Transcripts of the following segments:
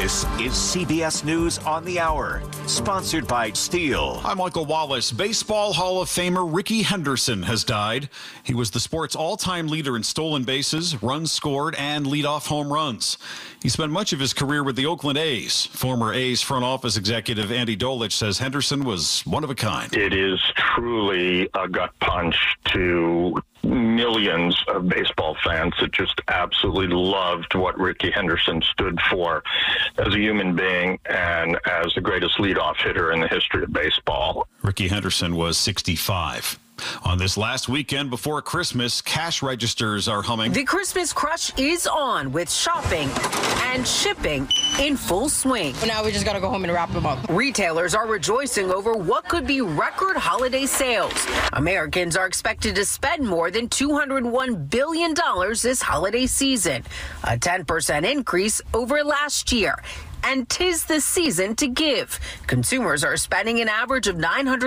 This is CBS News on the Hour, sponsored by Steel. I'm Michael Wallace. Baseball Hall of Famer Rickey Henderson has died. He was the sport's all-time leader in stolen bases, runs scored, and leadoff home runs. He spent much of his career with the Oakland A's. Former A's front office executive Andy Dolich says Henderson was one of a kind. It is truly a gut punch to millions of baseball fans that just absolutely loved what Rickey Henderson stood for as a human being and as the greatest leadoff hitter in the history of baseball. Rickey Henderson was 65. On this last weekend before Christmas, cash registers are humming. The Christmas crush is on with shopping and shipping in full swing. Now we just got to go home and wrap them up. Retailers are rejoicing over what could be record holiday sales. Americans are expected to spend more than $201 billion this holiday season, a 10% increase over last year. And 'tis the season to give. Consumers are spending an average of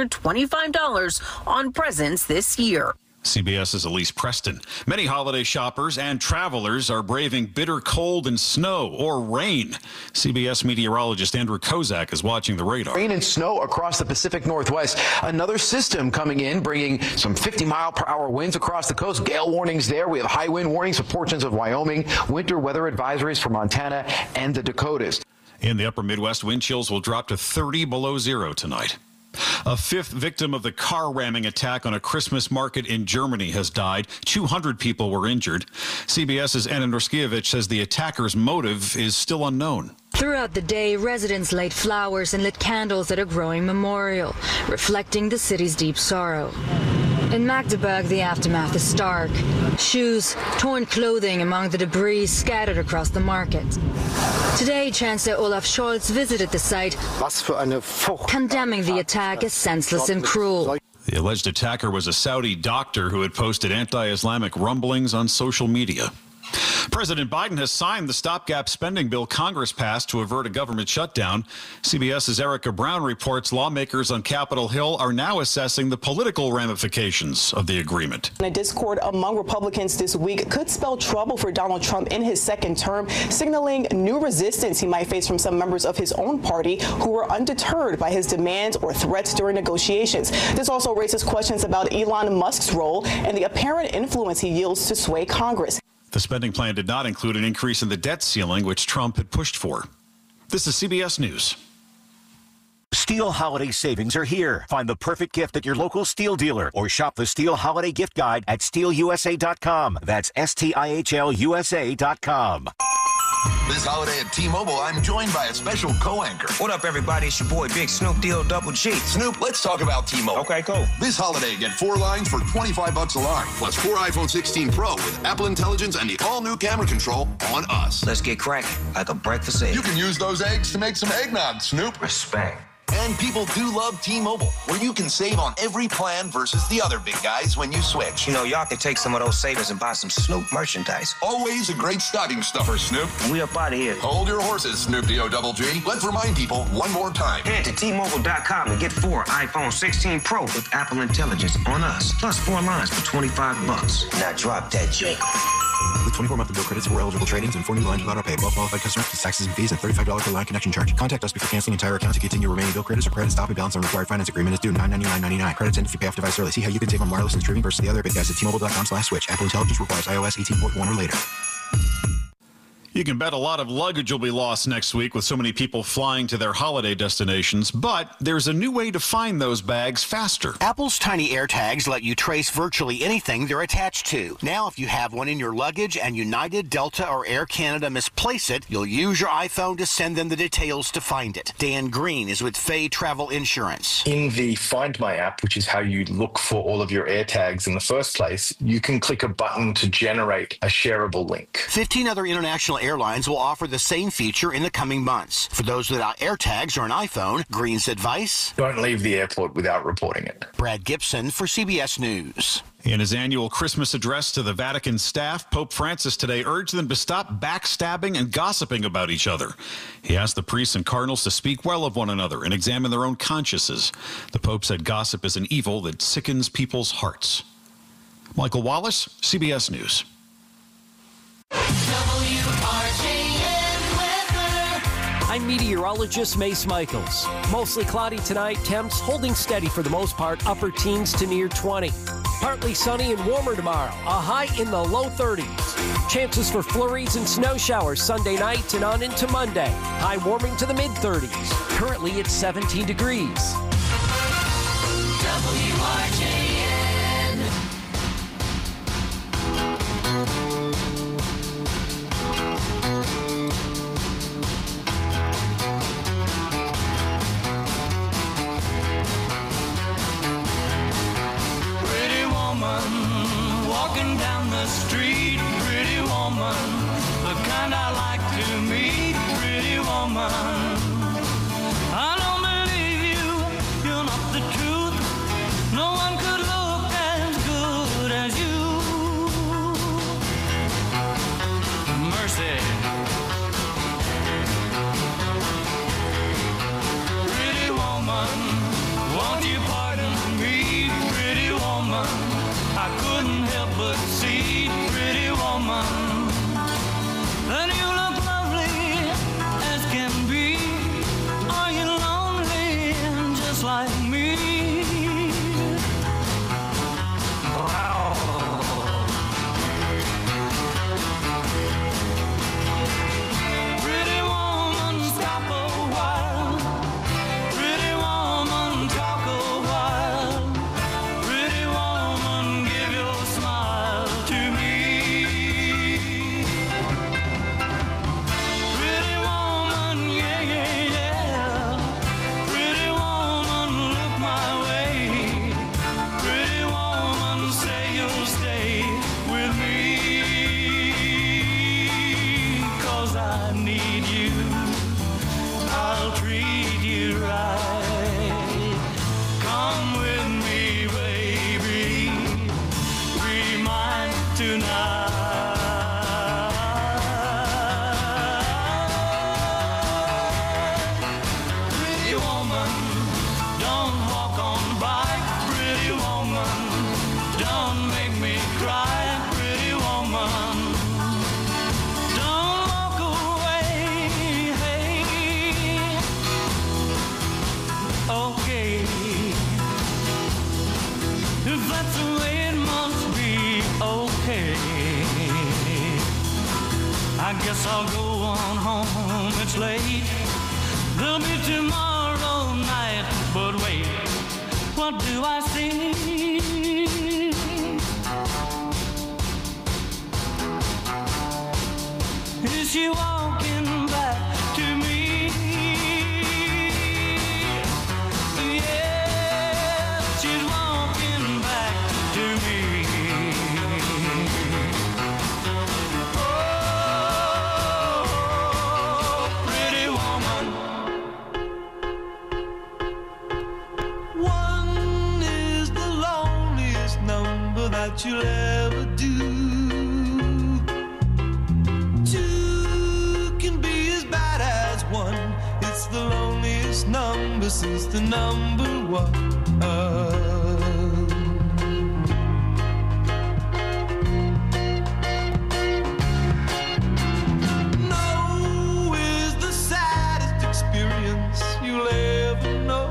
$925 on presents this year. CBS's Elise Preston. Many holiday shoppers and travelers are braving bitter cold and snow or rain. CBS meteorologist Andrew Kozak is watching the radar. Rain and snow across the Pacific Northwest. Another system coming in, bringing some 50-mile-per-hour winds across the coast. Gale warnings there. We have high wind warnings for portions of Wyoming. Winter weather advisories for Montana and the Dakotas. In the upper Midwest, wind chills will drop to 30 below zero tonight. A fifth victim of the car ramming attack on a Christmas market in Germany has died. 200 people were injured. CBS's Anna Norskiewicz says the attacker's motive is still unknown. Throughout the day, residents laid flowers and lit candles at a growing memorial, reflecting the city's deep sorrow. In Magdeburg, the aftermath is stark. Shoes, torn clothing among the debris scattered across the market. Today, Chancellor Olaf Scholz visited the site, condemning the attack as senseless and cruel. The alleged attacker was a Saudi doctor who had posted anti-Islamic rumblings on social media. President Biden has signed the stopgap spending bill Congress passed to avert a government shutdown. CBS's Erica Brown reports lawmakers on Capitol Hill are now assessing the political ramifications of the agreement. A discord among Republicans this week could spell trouble for Donald Trump in his second term, signaling new resistance he might face from some members of his own party who were undeterred by his demands or threats during negotiations. This also raises questions about Elon Musk's role and the apparent influence he yields to sway Congress. The spending plan did not include an increase in the debt ceiling, which Trump had pushed for. This is CBS News. Steel holiday savings are here. Find the perfect gift at your local Steel dealer or shop the Steel Holiday Gift Guide at SteelUSA.com. That's STIHLUSA.com. This holiday at T-Mobile, I'm joined by a special co-anchor. What up, everybody? It's your boy, Big Snoop Deal Double G. Snoop, let's talk about T-Mobile. Okay, cool. This holiday, get 4 lines for $25 a line, plus 4 iPhone 16 Pro with Apple Intelligence and the all-new camera control on us. Let's get cracking, like a breakfast egg. You can use those eggs to make some eggnog, Snoop. Respect. And people do love T-Mobile, where you can save on every plan versus the other big guys when you switch. You know, y'all can take some of those savings and buy some Snoop merchandise. Always a great stocking stuffer, Snoop. We up out of here. Hold your horses, Snoop D-O Double G. Let's remind people one more time. Head to T-Mobile.com and get 4 iPhone 16 Pro with Apple Intelligence on us, plus 4 lines for $25. Now drop that joint. With 24-month bill credits for eligible trade-ins and 4 new lines without auto pay. Well qualified customers plus taxes and fees and $35 per line connection charge. Contact us before canceling entire account to continue remaining bill credits or credit stop and balance on required finance agreement is due $999.99. Credits end if you pay off device early. See how you can save on wireless and streaming versus the other big guys at T-Mobile.com/switch. Apple Intelligence requires iOS 18.1 or later. You can bet a lot of luggage will be lost next week with so many people flying to their holiday destinations, but there's a new way to find those bags faster. Apple's tiny AirTags let you trace virtually anything they're attached to. Now, if you have one in your luggage and United, Delta, or Air Canada misplace it, you'll use your iPhone to send them the details to find it. Dan Green is with Fay Travel Insurance. In the Find My app, which is how you look for all of your AirTags in the first place, you can click a button to generate a shareable link. 15 other international airlines will offer the same feature in the coming months. For those without AirTags or an iPhone, Green's advice: don't leave the airport without reporting it. Brad Gibson for CBS News. In his annual Christmas address to the Vatican staff, Pope Francis today urged them to stop backstabbing and gossiping about each other. He asked the priests and cardinals to speak well of one another and examine their own consciences. The Pope said gossip is an evil that sickens people's hearts. Michael Wallace, CBS News. I'm meteorologist Mace Michaels. Mostly cloudy tonight, temps holding steady for the most part, upper teens to near 20. Partly sunny and warmer tomorrow, a high in the low 30s. Chances for flurries and snow showers Sunday night and on into Monday. High warming to the mid-30s. Currently it's 17 degrees. WRJN. Pretty woman, walking down the street. Pretty woman, the kind I like to meet. Pretty woman, I don't believe you, you're not the truth. No one could look as good as you. Mercy. Pretty woman, won't you pardon me? Pretty woman, I couldn't help but see. Pretty woman, and you look lovely as can be. Are you lonely just like me? Pretty woman, stop a while. Pretty woman, talk a while. Pretty woman, give your smile to me. Pretty woman, yeah, yeah, yeah. Pretty woman, look my way. Pretty woman, say you'll stay with me. 'Cause I need you. I'll treat you right. Come with me, baby. Be mine tonight. Pretty woman, don't walk on by. Pretty woman, don't make me cry. Pretty woman, don't walk away. Hey, okay. If that's the way it must be, okay. I guess I'll go on home, it's late. There'll be tomorrow night, but wait, what do I see? Is she walking back to me? Yeah, she's walking back to me. Oh, pretty woman. One is the loneliest number that you'll ever do. Two can be as bad as one. It's the loneliest number since the number one. No is the saddest experience you'll ever know.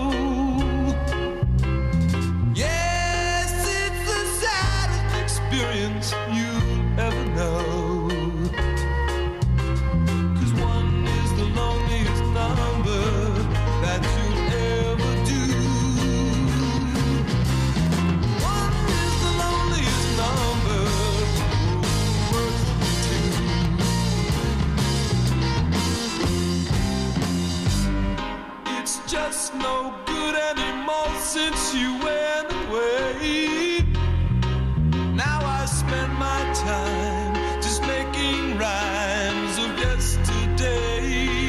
Yes, it's the saddest experience you'll ever know. 'Cause one is the loneliest number that you'll ever do. One is the loneliest number, worth two. It's just no good anymore since you went away. Now I spend my time just making rhymes of yesterday.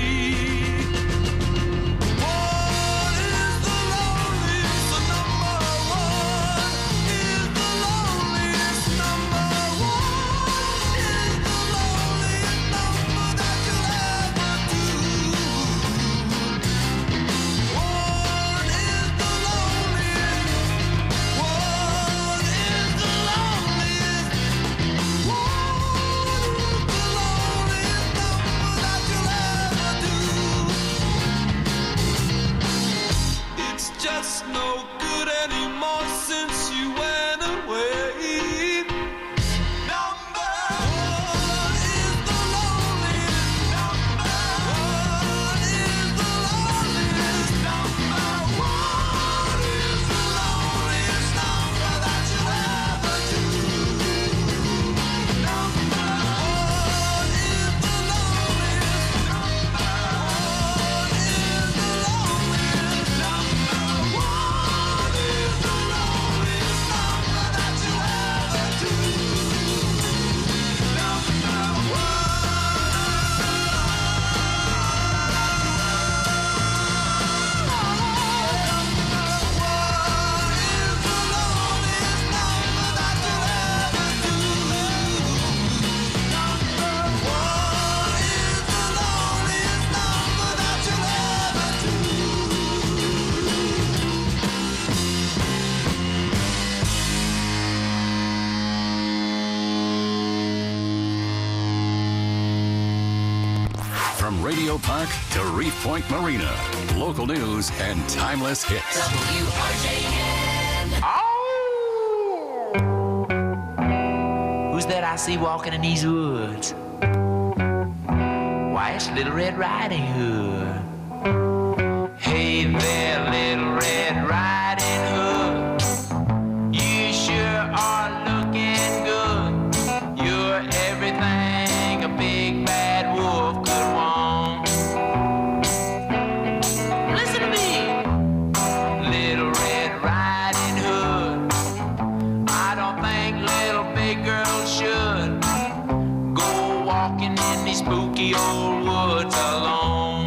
One is the loneliest number, one is the loneliest number, one is the loneliest number that you'll ever do. One is the loneliest From Radio Park to Reef Point Marina. Local news and timeless hits. WRJN. Who's that I see walking in these woods? Why, it's Little Red Riding Hood. Hey there, Little Red Riding Hood. You sure are looking good. You're everything a big bad wolf could want. Listen to me, Little Red Riding Hood. I don't think little big girls should go walking in these spooky old woods alone.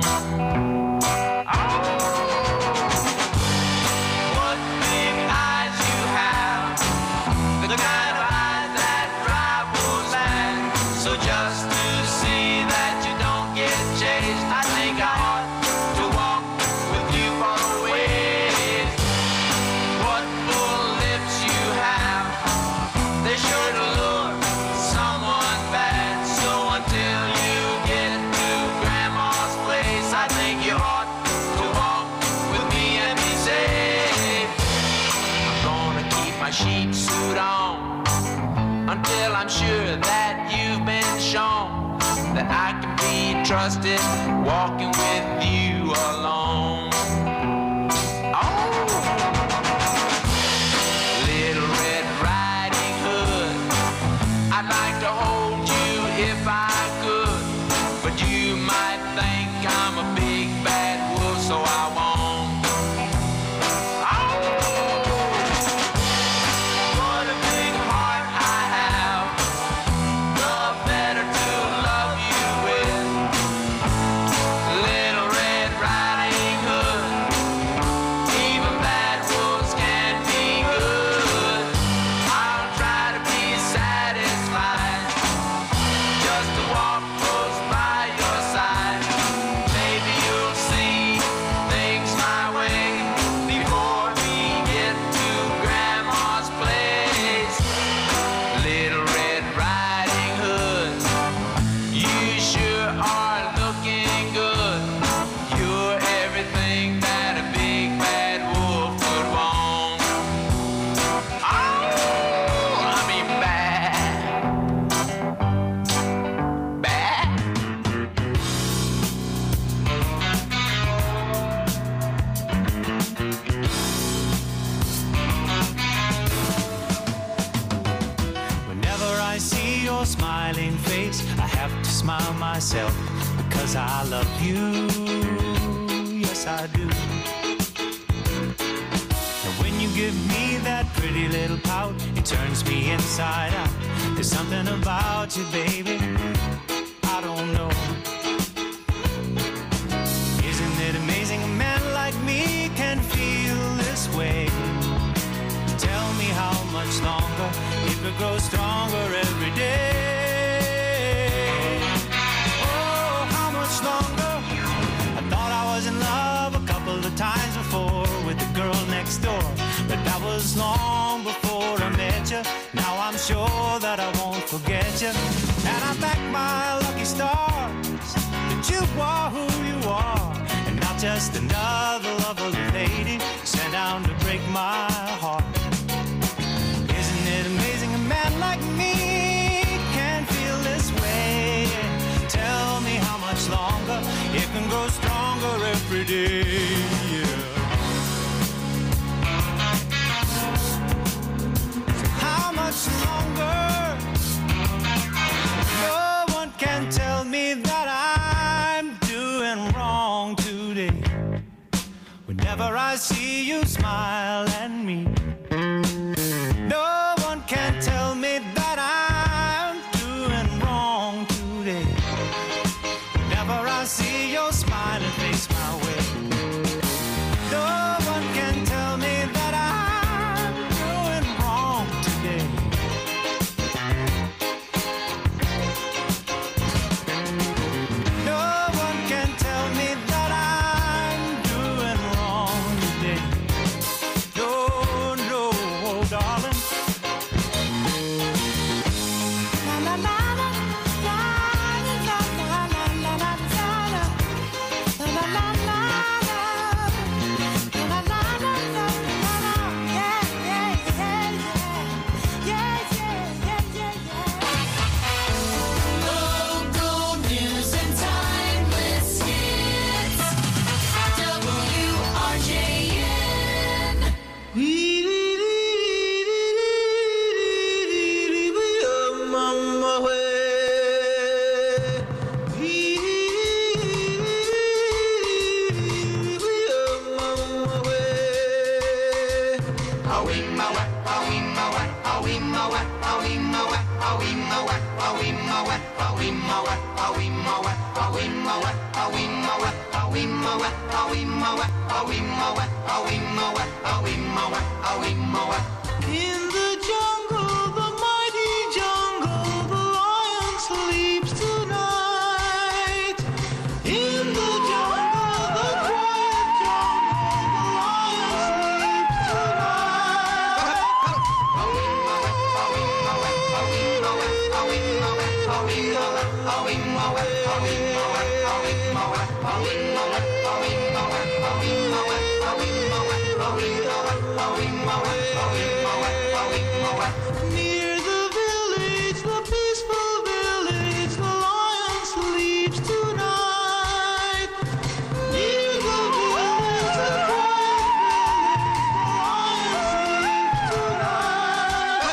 What big eyes you have, the kind of eyes that drive wolves mad. So just to see that you don't get chased, I think I ought to walk with you for a ways. What full lips you have, they sure to lure someone bad. So until you get to Grandma's place, I think you ought to walk with me and be safe. I'm gonna keep my sheep suit on until I'm sure that you've been shown that I can be trusted walking with you alone. Oh, Little Red Riding Hood, I'd like to hold you if I could, but you might think I'm a big bad wolf, so I won't. Oh, what a big heart I have, the better to love you with. Little Red Riding Hood, even bad wolves can be good. I'll try to be satisfied just to walk close by your side. Maybe you'll see things my way before we get to Grandma's place. Little Red Riding Hood, you sure are looking good. You're everything that a big bad wolf could want. Oh, I mean bad. Bad. Whenever I see your smiling face, I have to smile myself because I love you. Yes, I do. And when you give me that pretty little pout, it turns me inside out. There's something about you, baby, I don't know. Isn't it amazing a man like me can feel this way? Tell me how much longer it could grow stronger every day. Oh, how much longer? I thought I was in love a couple of times before with the girl next door, but that was long before I met you. Now I'm sure that I won't forget you, and I thank my lucky stars that you are who you are, and not just another lovely lady sent down to break my heart. Isn't it amazing a man like me can feel this way? Tell me how much longer it can grow stronger every day. Yeah. How much longer? No one can tell me that I'm doing wrong today. Whenever I see you smile at me, no one can tell me that I'm doing wrong today. Whenever I see your smiling face my way, no one can tell me that I'm doing wrong today. No one can tell me that I'm doing wrong today. No, no, darling. La la la la la la la la la la. In the jungle, the mighty jungle, the lion sleeps tonight. In the jungle, the quiet jungle, the lion sleeps Near the village, the peaceful village, the lion sleeps tonight. Near the village, the quiet village, the lion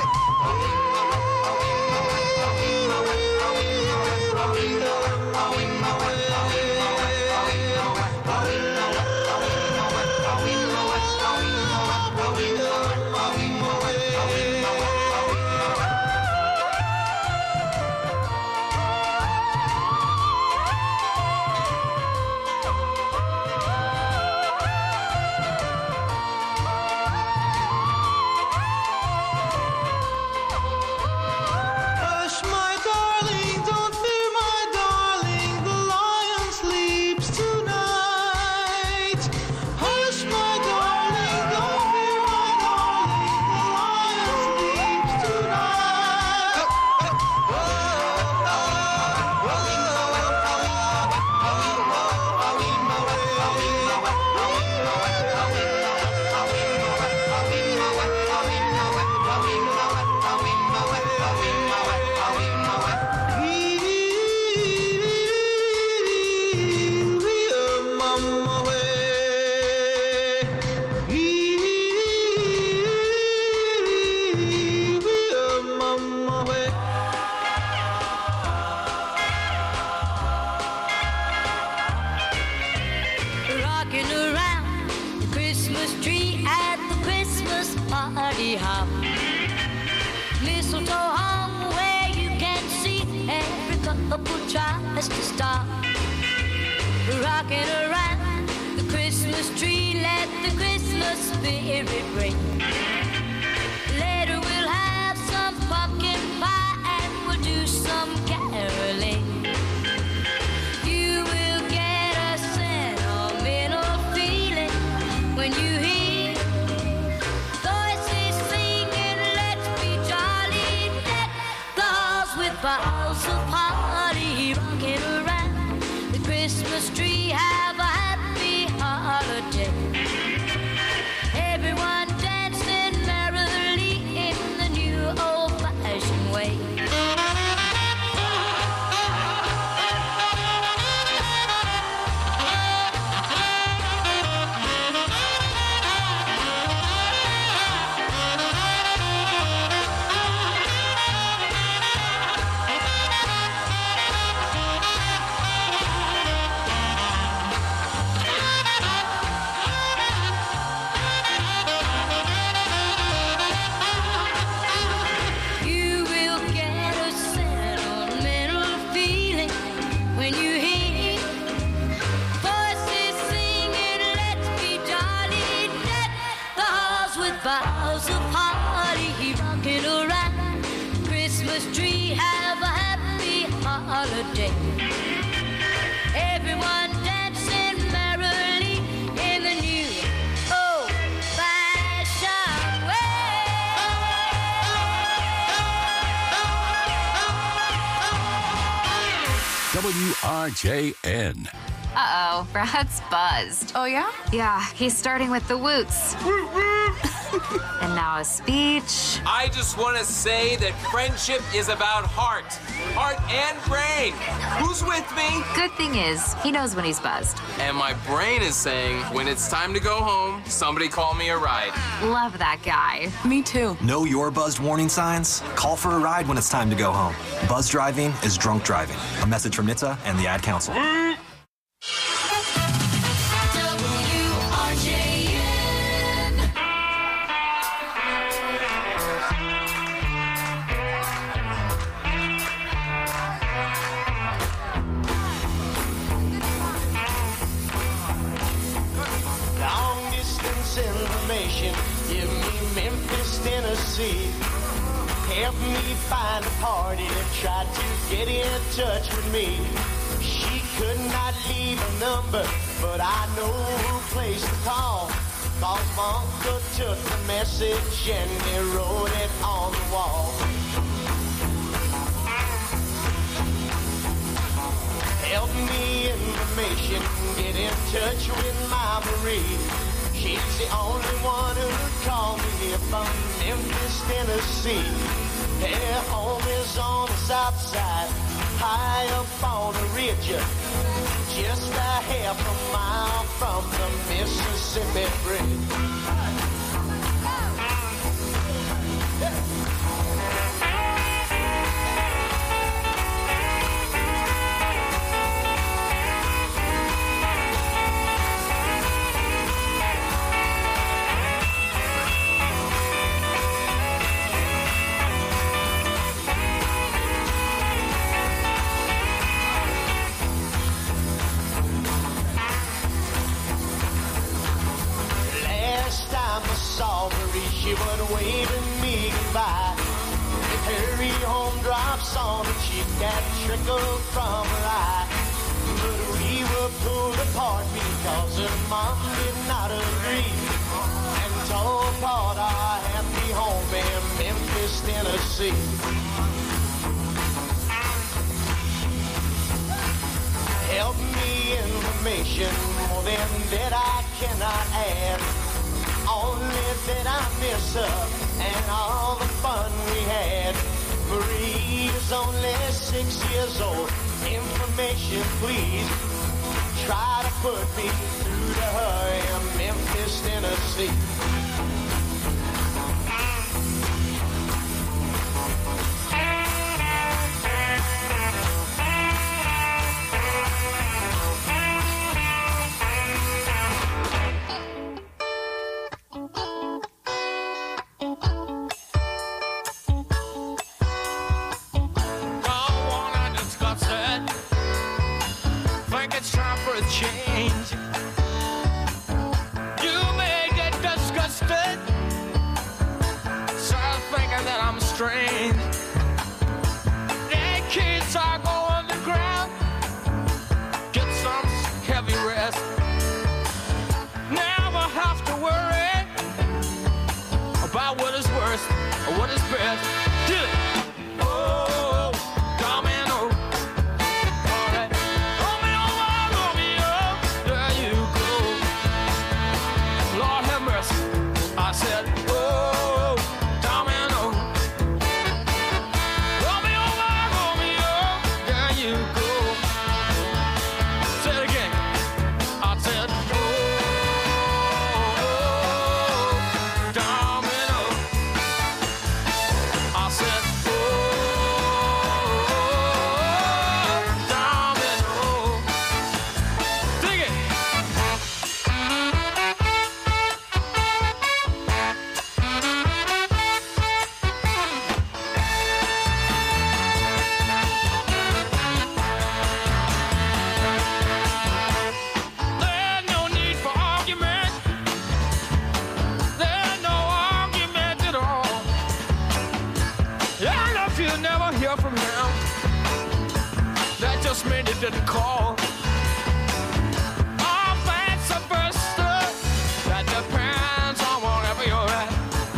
Hush, my darling, don't fear, my darling, the lion sleeps tonight. Hush, my darling, don't fear, my darling, the lion sleeps tonight. Rocking around the Christmas tree at the Christmas party hop. Mistletoe hung where you can see every couple tries to stop. Rocking around the Christmas tree, let the Christmas spirit ring. Later we'll have some pumpkin pie and we'll do some caroling. You will get a sentimental feeling when you hear voices singing, let's be jolly, deck the halls with boughs of holly. Rocking around the Christmas tree, have a happy holiday. Everyone dancing merrily in the new old-fashioned way. You will get a sentimental feeling when you hear voices singing, let's be jolly, deck the halls with boughs of holly. Rocking around the Christmas tree, have a happy holiday. Everyone dancing merrily in the new old-fashioned WRJN. Uh-oh, Brad's buzzed. Oh, yeah? Yeah, he's starting with the woots. And now a speech. I just want to say that friendship is about heart and brain. Who's with me? Good thing is, he knows when he's buzzed. And my brain is saying, when it's time to go home, somebody call me a ride. Love that guy. Me too. Know your buzzed warning signs? Call for a ride when it's time to go home. Buzz driving is drunk driving. A message from NHTSA and the Ad Council. Give me Memphis, Tennessee. Help me find a party that tried to get in touch with me. She could not leave a number, but I know who place to call. Cause my uncle took the message and he wrote it on the wall. Help me information, get in touch with my Marie. She's the only one who'd call me here from Memphis, Tennessee. Her home is on the south side, high up on the ridge, just a half a mile from the Mississippi Bridge. She was waving me goodbye. With her home drops on her cheek that trickled from her eye. But we were pulled apart because her mom did not agree and tore apart our happy home in Memphis, Tennessee. Help me information, more than that I cannot add. Only that I miss her and all the fun we had. Marie is only 6 years old. Information, please. Try to put me through to her in Memphis, Tennessee. Change. You may get disgusted, start thinking that I'm strange. The kids are going to ground, get some heavy rest. Never have to worry about what is worst or what is best. Do it. Oh, domino. I said, oh, domino. Romeo, there you go. Say it again. I said, oh, domino. I said, oh, domino. Dig it. From him, that just meant he didn't call. All facts are bursted. That depends on wherever you're at.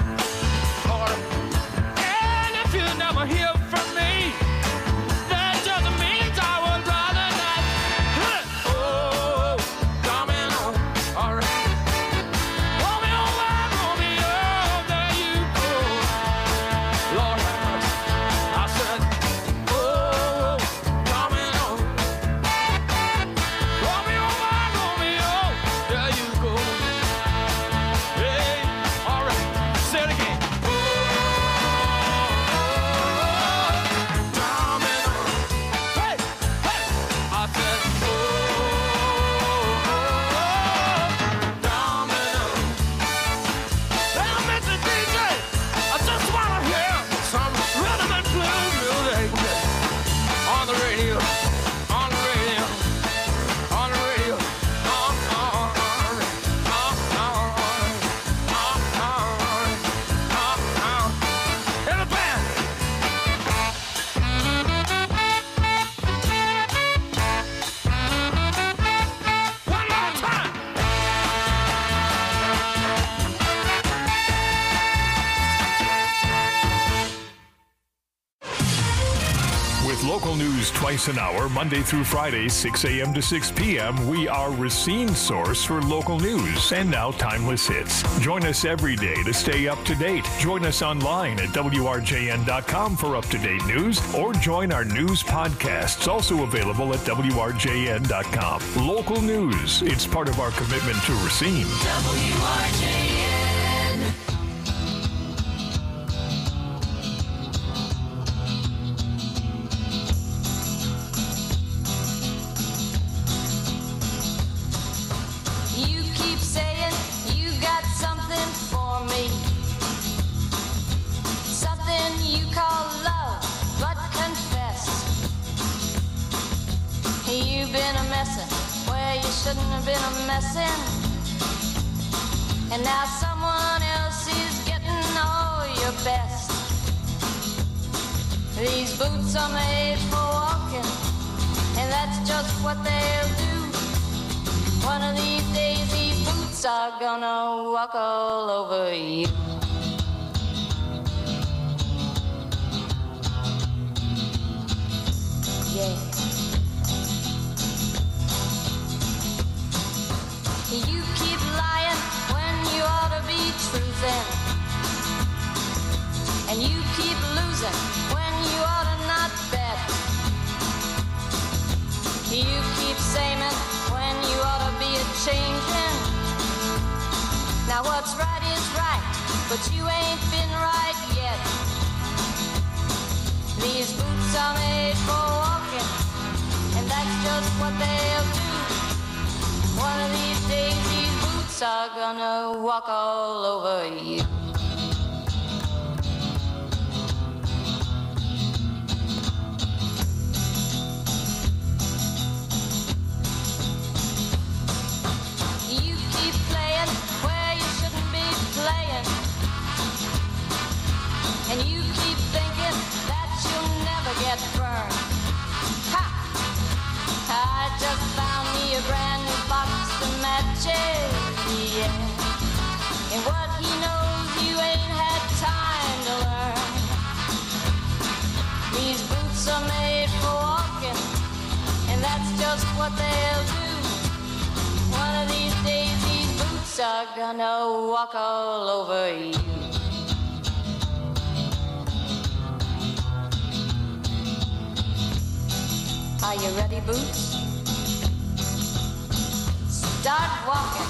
And if you never hear from me, that just means I would rather not. Oh, domino, all right. Romeo, there you go. Lord have mercy. I said, oh, domino. twice an hour, Monday through Friday, 6 a.m. to 6 p.m., we are Racine's source for local news and now timeless hits. Join us every day to stay up to date. Join us online at WRJN.com for up-to-date news, or join our news podcasts, also available at WRJN.com. Local news. It's part of our commitment to Racine. WRJN. You keep saying you got something for me, something you call love, but confess you've been a messin' where you shouldn't have been a messin', and now someone else is getting all your best. These boots are made for walking, and that's just what they'll do. One of these days these boots are gonna walk all over you. Yeah. You keep lying when you ought to be truthin', and you keep losing when you ought to not bet. You keep saying when you ought to be a-changin'. Now what's right is right, but you ain't been right yet. These boots are made for walking, and that's just what they'll do. One of these days these boots are gonna walk all over you. You keep playing where you shouldn't be playing, and you keep thinking that you'll never get burned. Ha! I just found me a brand new box of matches, yeah. And what he knows you ain't had time to learn. These boots are made for walking, and that's just what they'll do. One of these days these boots are gonna walk all over you. Are you ready, Boots? Start walking.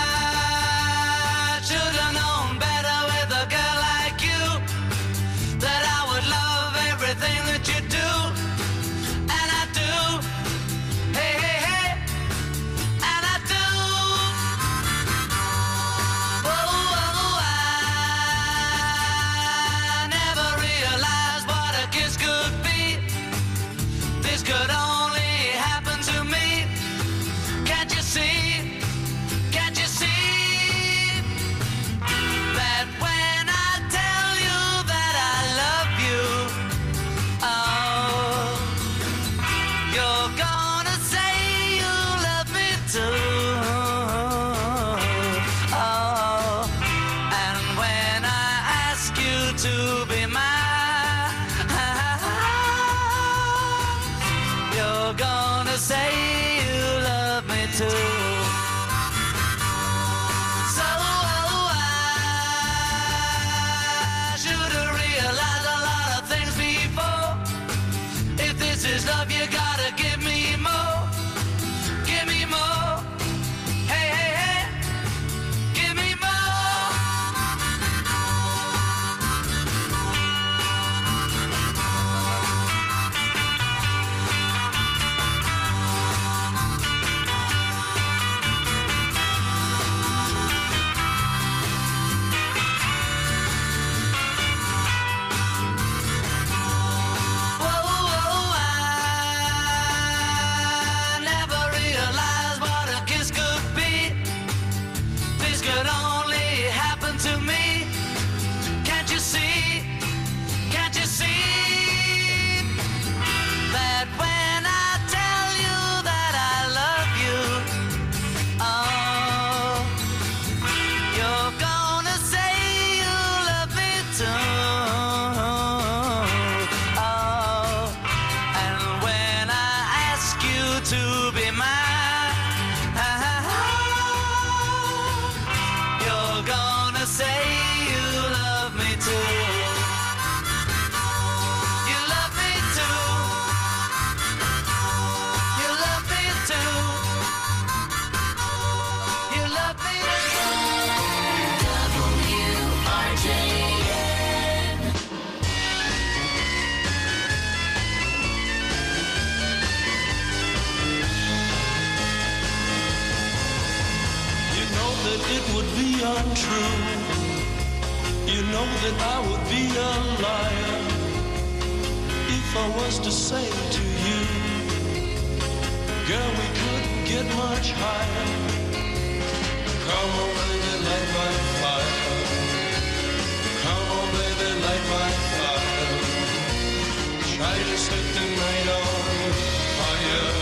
I should have known better with a girl like you. untrue. You know that I would be a liar if I was to say to you, girl, we couldn't get much higher. Come on, baby, light my fire. Come on, baby, light my fire. Try to set the night on fire.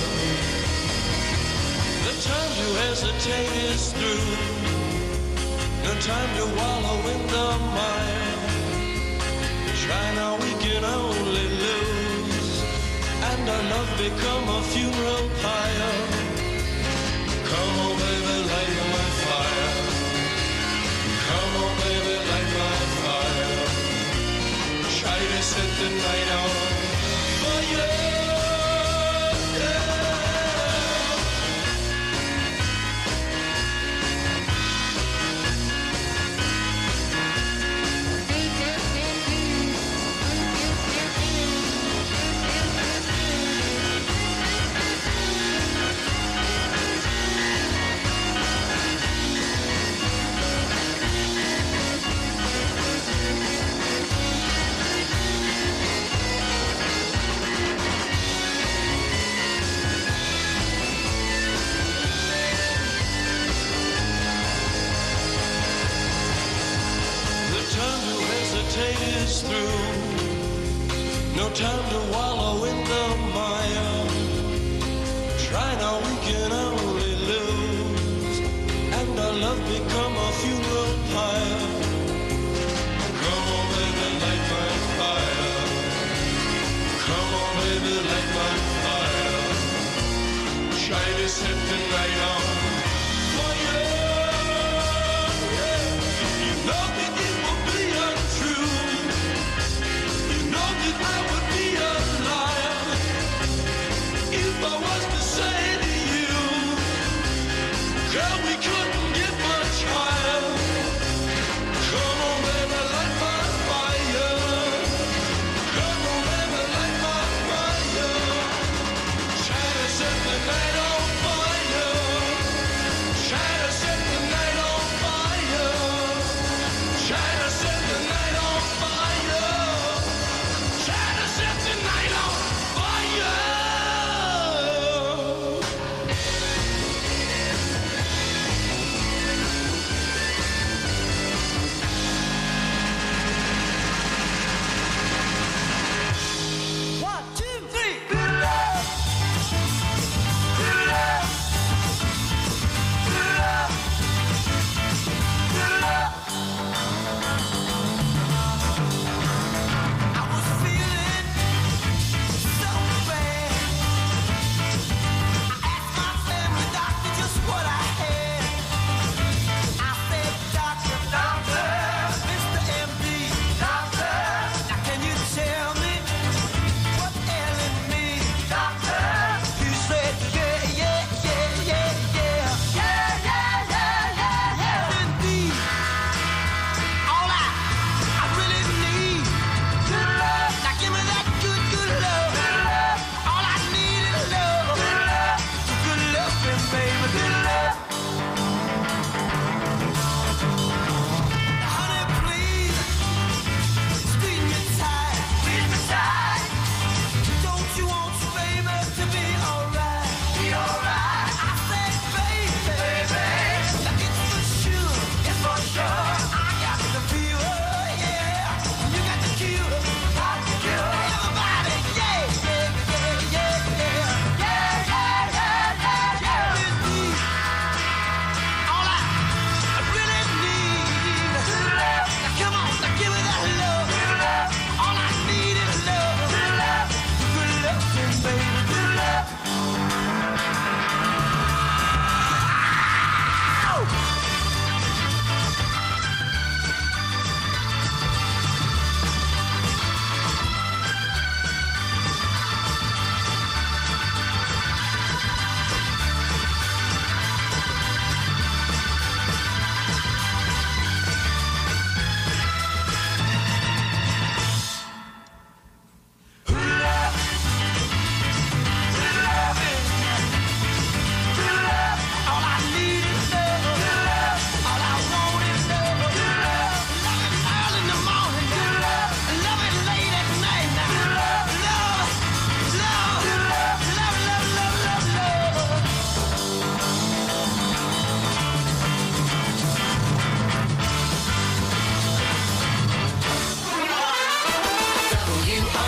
The time to hesitate is through. No time to wallow in the mire. Try now, we can only lose, and our love become a funeral pyre. Come on, baby, light my fire. Come on, baby, light my fire. Try to set the night on fire. Is through. No time to wallow in the mire. Try now, we can only lose, and our love become a funeral pyre. Come on, baby, light my fire. Come on, baby, light my fire. Try to set the night on fire. You know that it will be untrue. I would be a liar if I was to say to you, girl, we couldn't get much higher. Come on, baby, light my fire. Come on, baby, light my fire. Try to set the night on fire.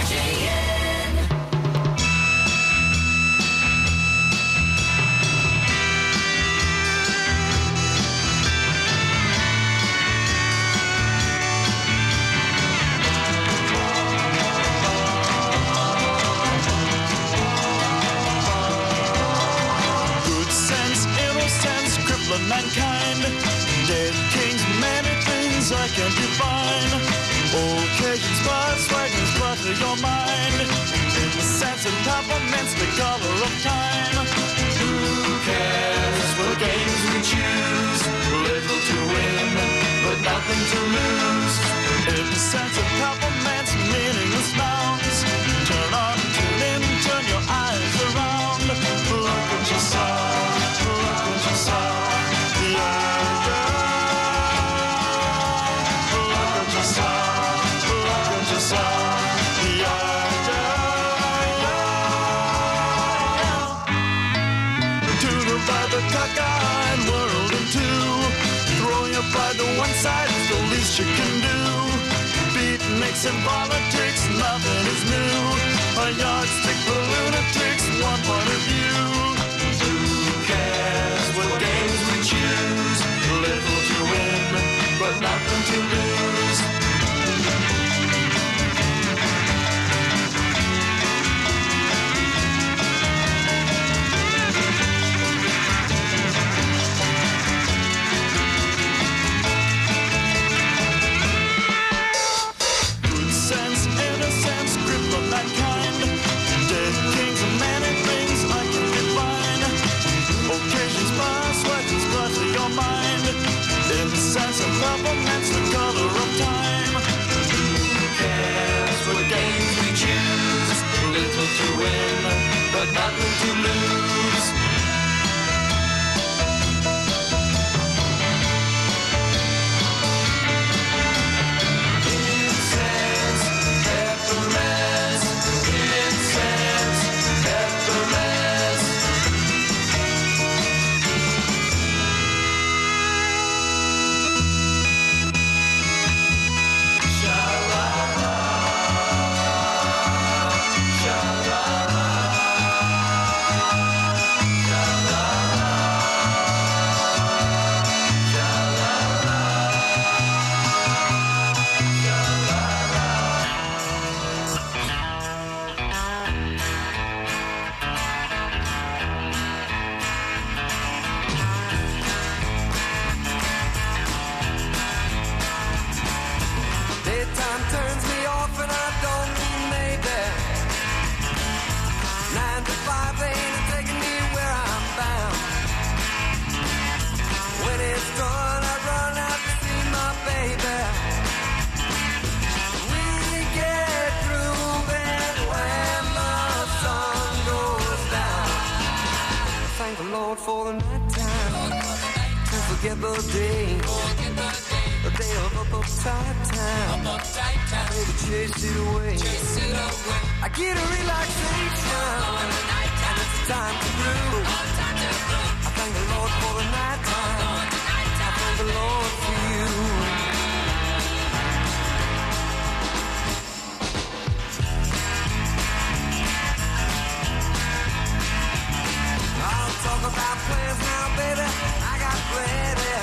WRJN. Good sense, innocence, crippling mankind. Dead kings, many things I can define. Occasions, spots, wagons, butter your mind. Innocence and compliments, the color of time. Who cares what games we choose? Little to win, but nothing to lose. Innocence and compliments, meaningless nouns. Turn on, tune in, turn your eyes around. Look at yourself, look at yourself. Yeah, yeah. Look at yourself, look at yourself. Yeah, yeah. Tune by the cockeyed world in two. Throw your pride to one side, it's the least you can do. Beatniks and politics, nothing is new. A yardstick for lunatics, one point of view. Who cares what games we choose? Little to win, but nothing to lose. Good sense, innocence, crippling mankind. Dead kings and many things I can define. Occasions pass, legends butter your mind. Innocence and compliments, the color of time. Who cares what games we choose? Little to win, but nothing to lose. Incense, peppermints, incense, peppermints. Daytime turns me off and I don't mean maybe. 9 to 5 ain't taking me where I'm bound. When it's done, I run out to see my baby. We get grooving when the sun goes down. Thank the Lord for the night time. To forget the day. The day of uptight time. Baby, chase it away. I get a relaxation. And it's time to groove. I thank the Lord for the night time. I thank the Lord for you. I'll talk about plans now, baby. I got plenty.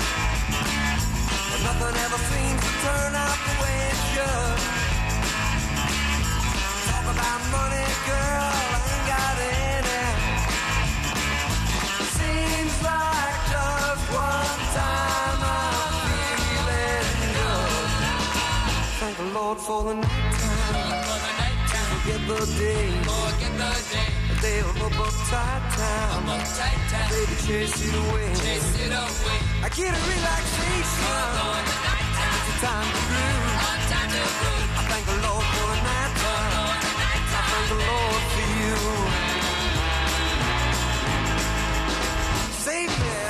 But nothing ever seems to turn out the way it should. Talk about money, girl, I ain't got any. Seems like just one time I'm feeling good. Thank the Lord for the night time. Forget the day. The day of uptight time. Baby, chase it away. I get a relaxation. And it's a time to groove. I thank the Lord for the night time. I thank the Lord for you. Save me.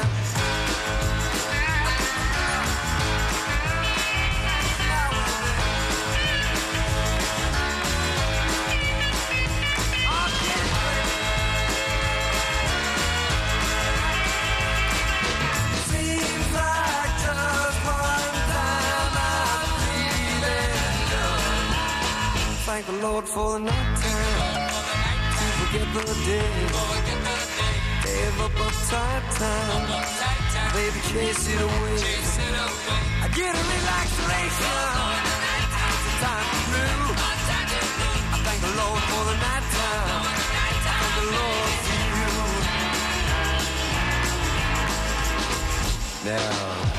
Seems like just one time I'm feeling good. Lord, for the night time, to forget the day. Gave up uptight time, baby, chase it away. I get a relaxation, it's a time to blue. I thank the Lord for the night time, thank the Lord for you. Now.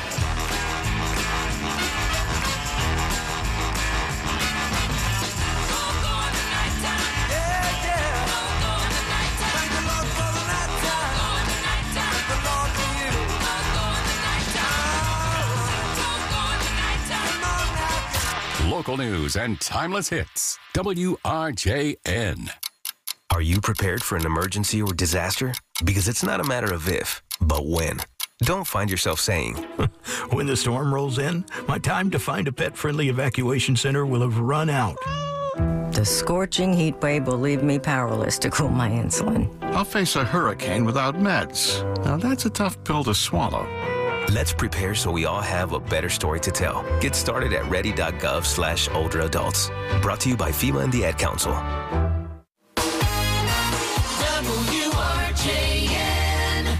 Local news and timeless hits. WRJN. Are you prepared for an emergency or disaster? Because it's not a matter of if, but when. Don't find yourself saying, when the storm rolls in, my time to find a pet-friendly evacuation center will have run out. The scorching heat wave will leave me powerless to cool my insulin. I'll face a hurricane without meds. Now that's a tough pill to swallow. Let's prepare so we all have a better story to tell. Get started at ready.gov/older adults. Brought to you by FEMA and the Ad Council. WRJN.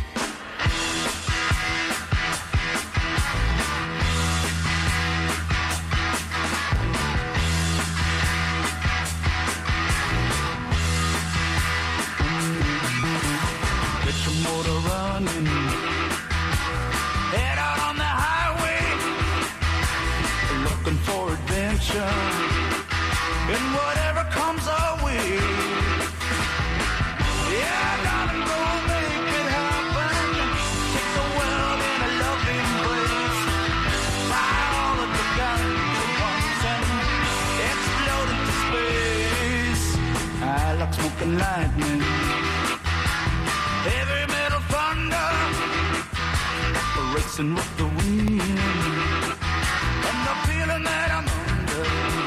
Get your motor running. Head out on the highway, looking for adventure, and whatever comes our way. Yeah, I gotta go make it happen. Take the world in a loving embrace. Fire all of the guns at once and explode into space. I like smoking lightning, heavy metal thunder, racing with the wind, and the feeling that I'm under.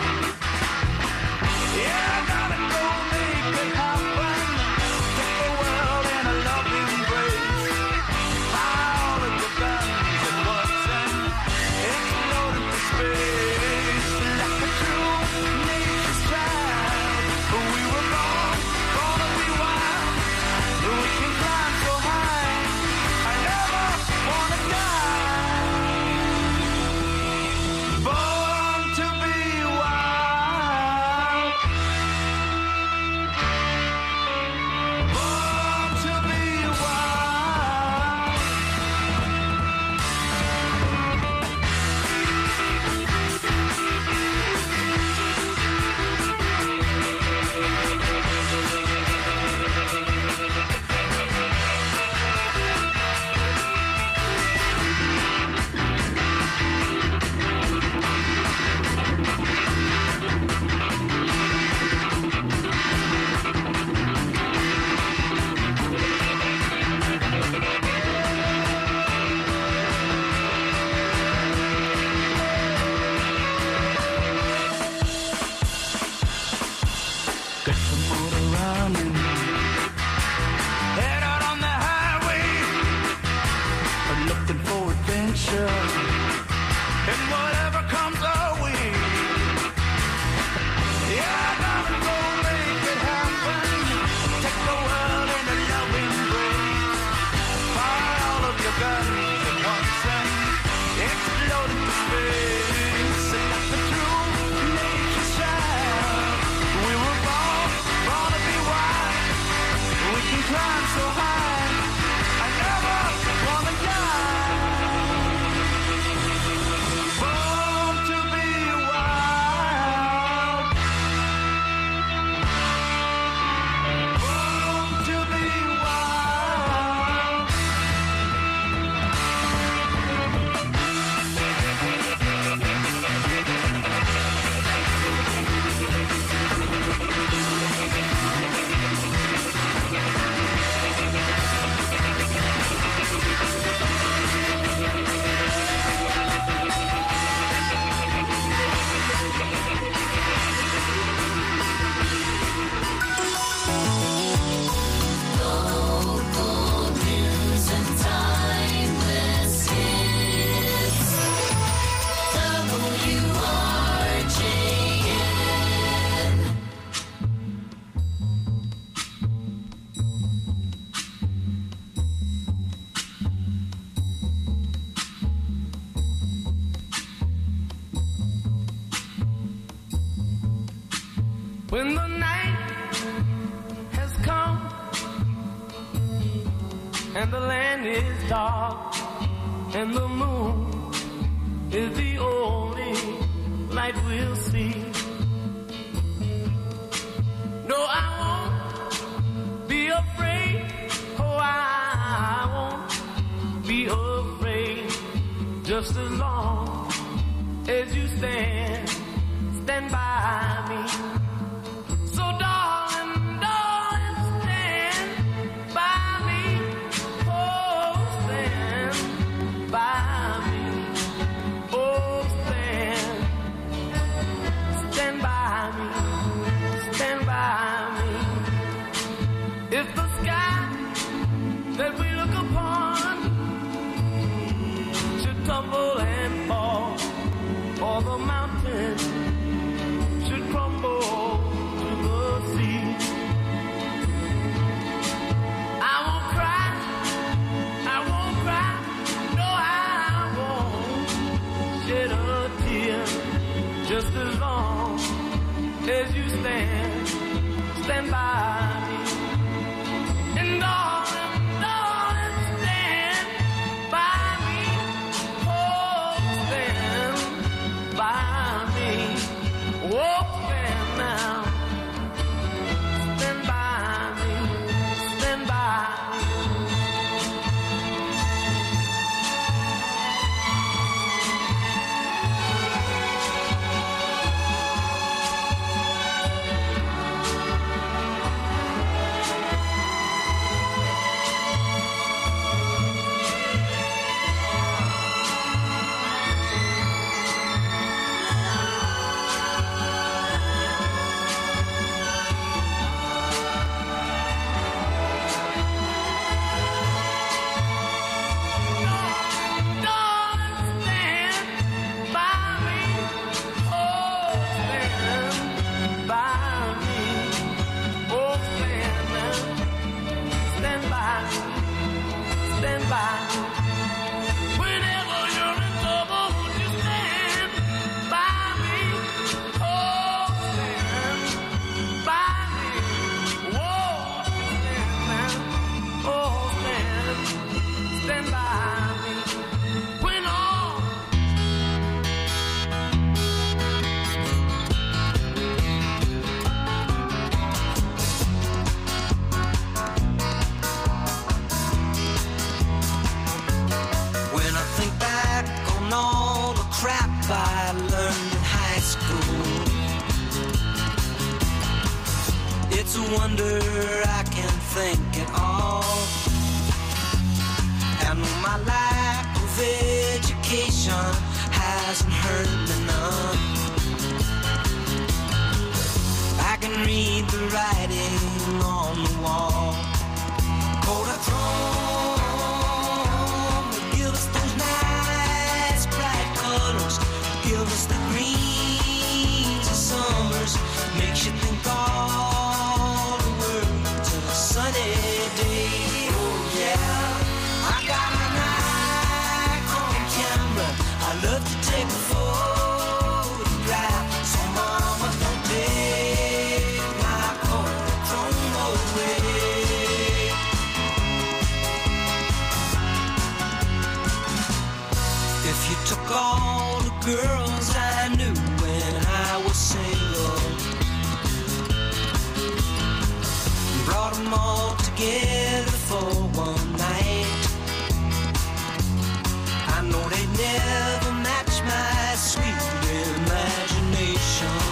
Yeah, I gotta go make it happen. Take the world in a loving embrace. Fire all of the guns at once and explode into space. Like a true nature's child, we were born to be wild. We can climb so high, I never wanna die. Born to be wild. Born to be wild. Get some motor running. Head out on the highway, looking for adventure, and whatever comes our way. Yeah, I gotta go make it happen. Take the world in a loving embrace. Fire all of your guns at once and explode into space. Like the true nature's child, we were born to be wild. When the night has come and the land is dark and the moon is the only light we'll see. No, I won't be afraid. Oh, I won't be afraid. Just as long as you stand by me. So darling, darling, stand by me. Oh, stand by me. Oh, stand by me. Stand by me. If the sky that we look upon should tumble and fall, or the mountain should crumble to the sea, I won't cry, no, I won't shed a tear, just as long as you stand by me. And darling, darling, stand by me. Oh, stand by me. Oh, stand now. Stand by me. Stand by me. It's a wonder I can think at all. And my lack of education hasn't hurt me none. I can read the writing on the wall. Kodachrome, give us those nice bright colors. Give us the greens of summers. Makes you think all the world's a sunny day. Oh yeah, I got my Nikon camera. I love to take a photograph. So mama, don't take my Kodachrome away. If you took all the girls I knew when I was single, brought them all together for one night, I know they'd never match my sweet imagination.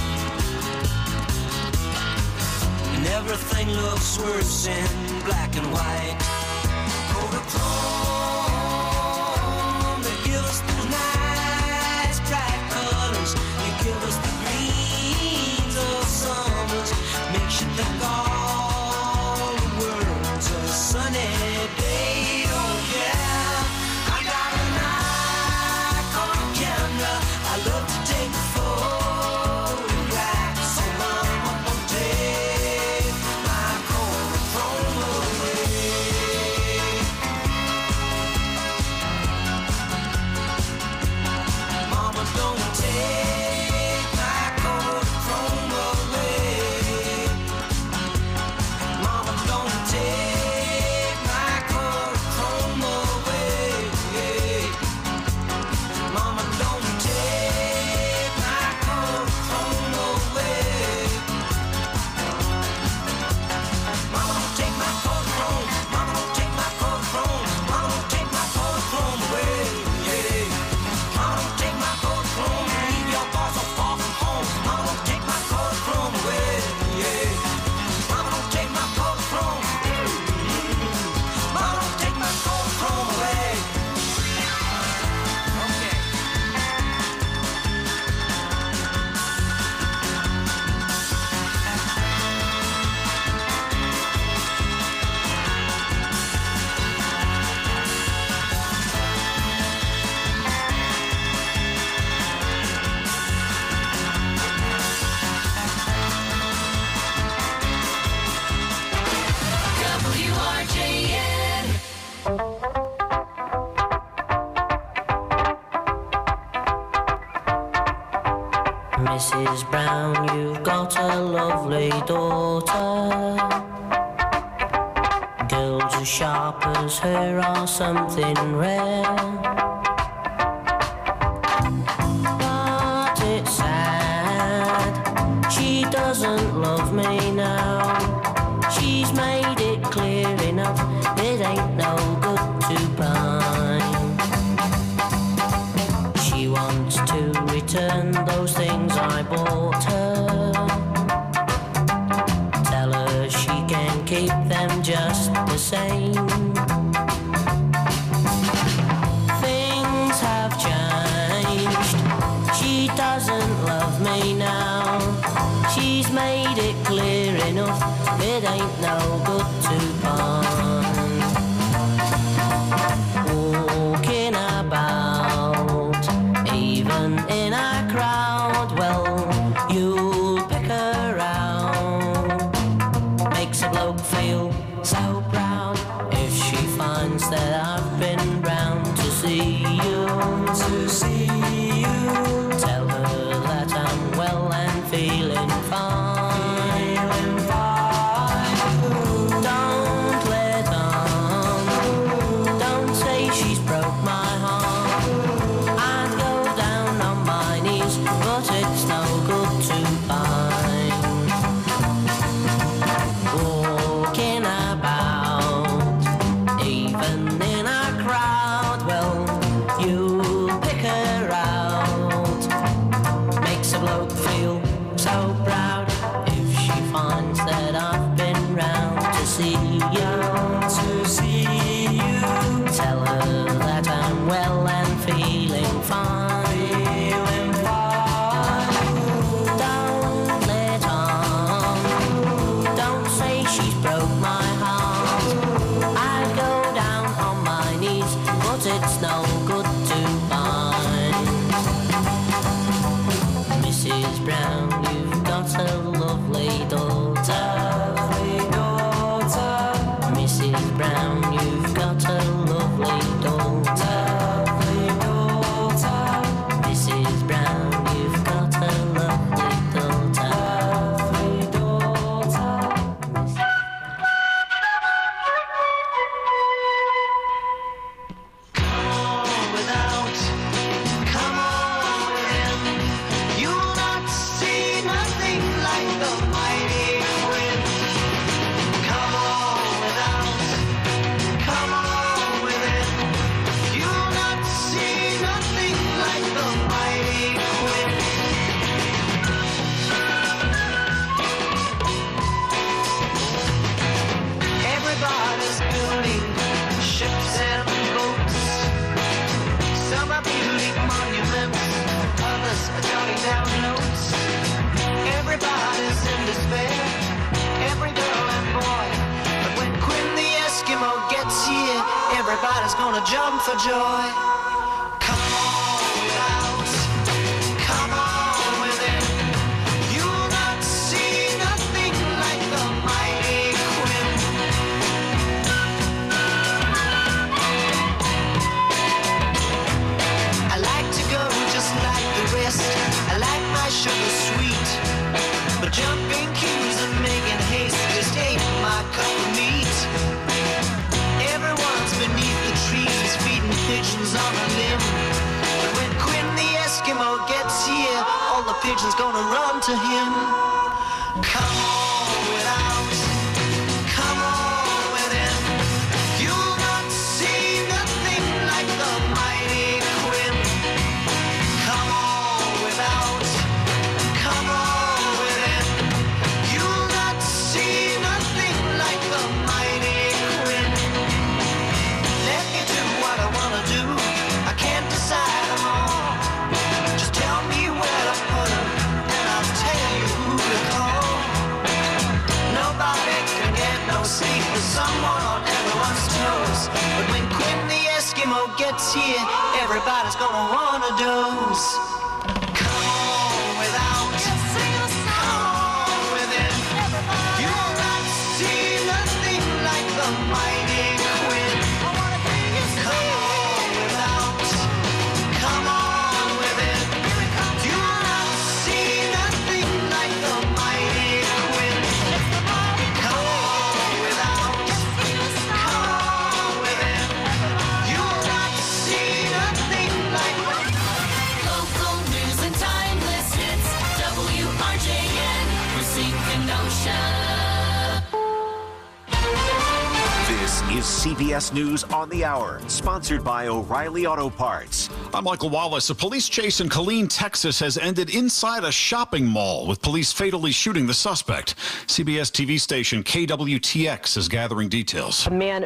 And everything looks worse in black and white. Kodachrome, they give us those nice bright colors. They give us the greens of summers. Makes you think all the world's a sunny day. Oh yeah, I got a Nikon camera. I love to take photographs. So mama, don't take my Kodachrome away. Mrs. Brown, you've got a lovely daughter. Girls as sharp as her are something rare. But it's sad, she doesn't love me now. She's made it clear enough, it ain't no good to pine. She wants to return those things I bought her. Tell her she can keep them just the same. Things have changed, she doesn't love me now. She's made it clear enough, it ain't no good to pine. Walking about, even in a crowd, well, you'll pick her out. Makes a bloke feel so proud if she finds that I've been round to see you. Tell her that I'm well and feeling fine. Don't let on, don't say she's broke my heart. I'd go down on my knees, but it's no good to pine. Walking about, even in a crowd, well, you pick her out. Makes a bloke feel so proud if she finds that I've been round to see you. Tell her that I'm well and feeling fine. Don't let on, don't say she's broke my heart. I'd go down on my knees, but it's no good to pine. Mrs. Brown, you've got a lovely daughter. Mrs. Brown, you've got a lovely daughter. Mrs. Brown, you've got a lovely daughter. Without, come on within. You'll not see nothing like the mighty wind. Come on without, come on within. You'll not see nothing like the mighty wind. Everybody's building ships and boats. Some are building monuments, others are jotting down notes. Everybody's in despair, every girl and boy. But when Quinn the Eskimo gets here, everybody's gonna jump for joy. Come on without, come on within. You'll not see nothing like the mighty Quinn. I like to go just like the rest. I like my sugar sweet. But jumping queues and making haste just ain't my cup of meat. Everyone's beneath the trees feeding pigeons on a limb. But when Quinn the Eskimo gets here, all the pigeons gonna run to him. Come on without, come on within. You'll not see nothing like the mighty Quinn. Come on without, come on within. You'll not see nothing like the mighty Quinn. Let me do what I wanna do. I can't decide them all. Just tell me where to put them, and I'll tell you who to call. Nobody can get no sleep with someone on everyone's toes. But when Quinn the Eskimo gets here, everybody's gonna wanna doze. Come on without, come on within. You'll not see nothing like the mighty Quinn. Come on without, come on within. You'll not see nothing This is CBS News on the Hour, sponsored by O'Reilly Auto Parts. I'm Michael Wallace. A police chase in Killeen, Texas has ended inside a shopping mall, with police fatally shooting the suspect. CBS TV station KWTX is gathering details. A man